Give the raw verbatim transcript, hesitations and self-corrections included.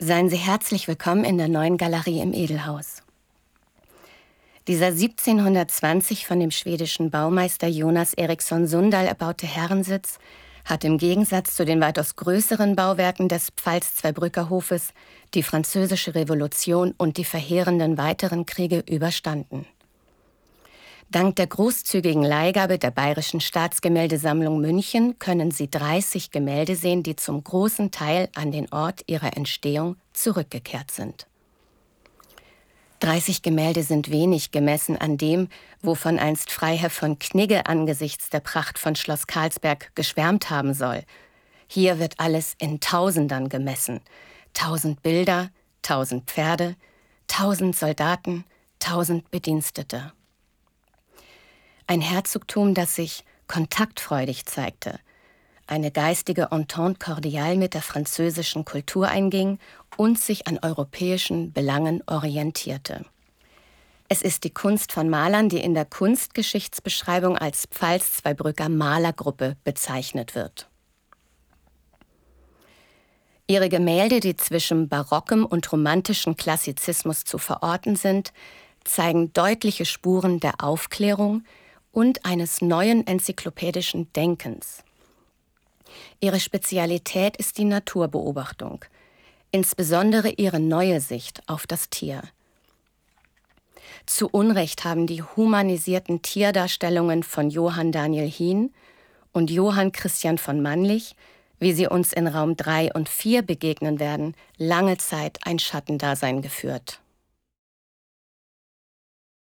Seien Sie herzlich willkommen in der neuen Galerie im Edelhaus. Dieser siebzehnhundertzwanzig von dem schwedischen Baumeister Jonas Eriksson Sundal erbaute Herrensitz hat im Gegensatz zu den weitaus größeren Bauwerken des Pfalz-Zweibrücker Hofes die Französische Revolution und die verheerenden weiteren Kriege überstanden. Dank der großzügigen Leihgabe der Bayerischen Staatsgemäldesammlung München können Sie dreißig Gemälde sehen, die zum großen Teil an den Ort ihrer Entstehung zurückgekehrt sind. dreißig Gemälde sind wenig gemessen an dem, wovon einst Freiherr von Knigge angesichts der Pracht von Schloss Karlsberg geschwärmt haben soll. Hier wird alles in Tausendern gemessen. Tausend Bilder, tausend Pferde, tausend Soldaten, tausend Bedienstete. Ein Herzogtum, das sich kontaktfreudig zeigte, eine geistige Entente cordiale mit der französischen Kultur einging und sich an europäischen Belangen orientierte. Es ist die Kunst von Malern, die in der Kunstgeschichtsbeschreibung als Pfalz-Zweibrücker Malergruppe bezeichnet wird. Ihre Gemälde, die zwischen barockem und romantischem Klassizismus zu verorten sind, zeigen deutliche Spuren der Aufklärung und eines neuen enzyklopädischen Denkens. Ihre Spezialität ist die Naturbeobachtung, insbesondere ihre neue Sicht auf das Tier. Zu Unrecht haben die humanisierten Tierdarstellungen von Johann Daniel Hien und Johann Christian von Mannlich, wie sie uns in Raum drei und vier begegnen werden, lange Zeit ein Schattendasein geführt.